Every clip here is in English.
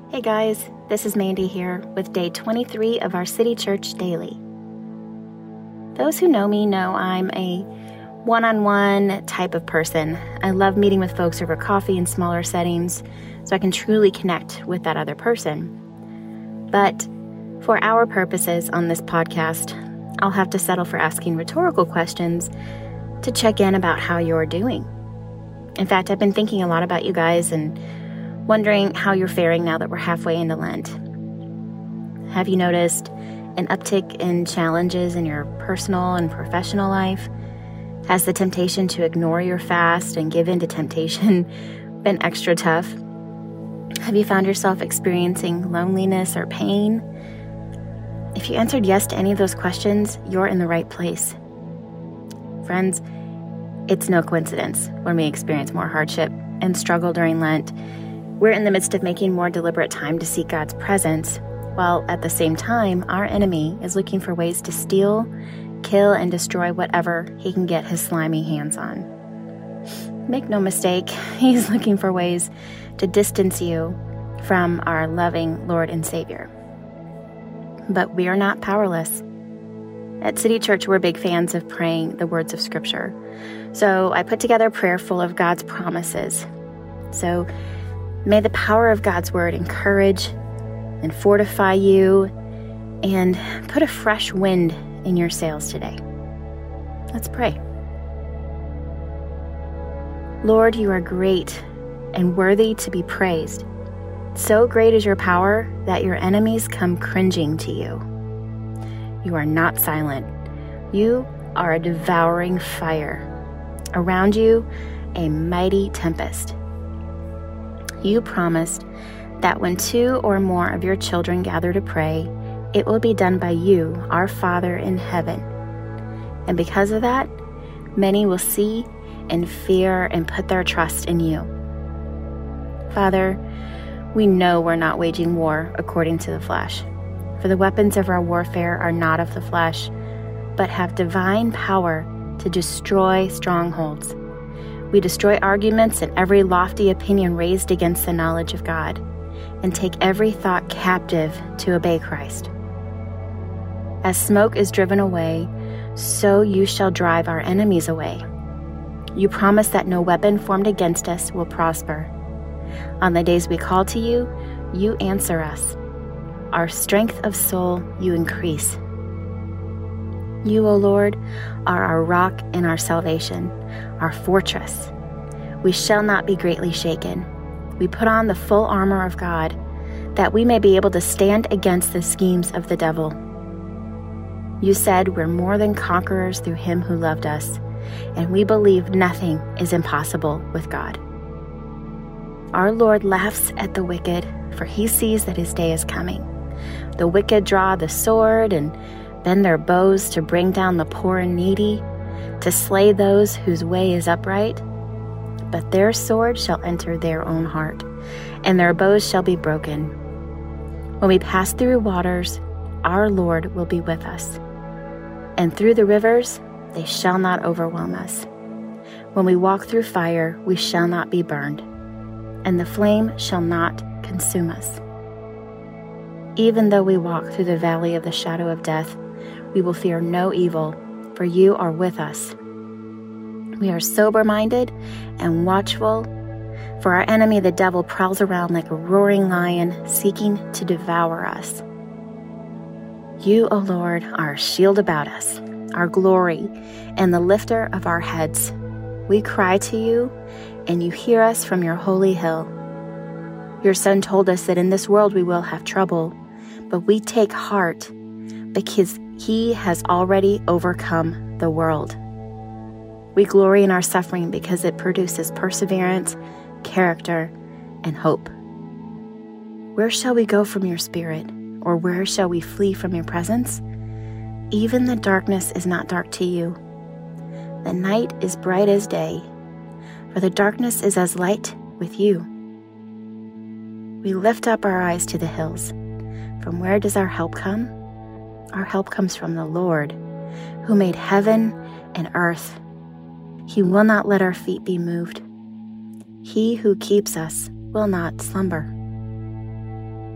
Hey guys, this is Mandy here with day 23 of our City Church Daily. Those who know me know I'm a one-on-one type of person. I love meeting with folks over coffee in smaller settings so I can truly connect with that other person. But for our purposes on this podcast, I'll have to settle for asking rhetorical questions to check in about how you're doing. In fact, I've been thinking a lot about you guys and wondering how you're faring now that we're halfway into Lent. Have you noticed an uptick in challenges in your personal and professional life? Has the temptation to ignore your fast and give in to temptation been extra tough? Have you found yourself experiencing loneliness or pain? If you answered yes to any of those questions, you're in the right place. Friends, it's no coincidence when we experience more hardship and struggle during Lent. We're in the midst of making more deliberate time to seek God's presence, while at the same time, our enemy is looking for ways to steal, kill, and destroy whatever he can get his slimy hands on. Make no mistake, he's looking for ways to distance you from our loving Lord and Savior. But we are not powerless. At City Church, we're big fans of praying the words of Scripture. So I put together a prayer full of God's promises. So may the power of God's word encourage and fortify you and put a fresh wind in your sails today. Let's pray. Lord, you are great and worthy to be praised. So great is your power that your enemies come cringing to you. You are not silent. You are a devouring fire. Around you, a mighty tempest. You promised that when 2 or more of your children gather to pray, it will be done by you, our Father in heaven. And because of that, many will see and fear and put their trust in you. Father, we know we're not waging war according to the flesh, for the weapons of our warfare are not of the flesh, but have divine power to destroy strongholds. We destroy arguments and every lofty opinion raised against the knowledge of God, and take every thought captive to obey Christ. As smoke is driven away, so you shall drive our enemies away. You promise that no weapon formed against us will prosper. On the days we call to you, you answer us. Our strength of soul you increase. You, O Lord, are our rock and our salvation, our fortress. We shall not be greatly shaken. We put on the full armor of God, that we may be able to stand against the schemes of the devil. You said we're more than conquerors through him who loved us, and we believe nothing is impossible with God. Our Lord laughs at the wicked, for he sees that his day is coming. The wicked draw the sword and bend their bows to bring down the poor and needy, to slay those whose way is upright. But their sword shall enter their own heart, and their bows shall be broken. When we pass through waters, our Lord will be with us. And through the rivers, they shall not overwhelm us. When we walk through fire, we shall not be burned, and the flame shall not consume us. Even though we walk through the valley of the shadow of death, we will fear no evil, for you are with us. We are sober-minded and watchful, for our enemy the devil prowls around like a roaring lion, seeking to devour us. You, O Lord, are a shield about us, our glory, and the lifter of our heads. We cry to you, and you hear us from your holy hill. Your Son told us that in this world we will have trouble, but we take heart because he has already overcome the world. We glory in our suffering because it produces perseverance, character, and hope. Where shall we go from your spirit, or where shall we flee from your presence? Even the darkness is not dark to you. The night is bright as day, for the darkness is as light with you. We lift up our eyes to the hills. From where does our help come? Our help comes from the Lord, who made heaven and earth. He will not let our feet be moved. He who keeps us will not slumber.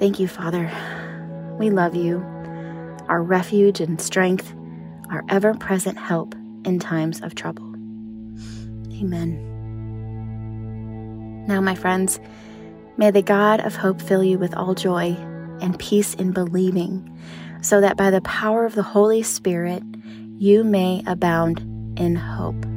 Thank you, Father. We love you, our refuge and strength, our ever-present help in times of trouble. Amen. Now, my friends, may the God of hope fill you with all joy and peace in believing, so that by the power of the Holy Spirit you may abound in hope.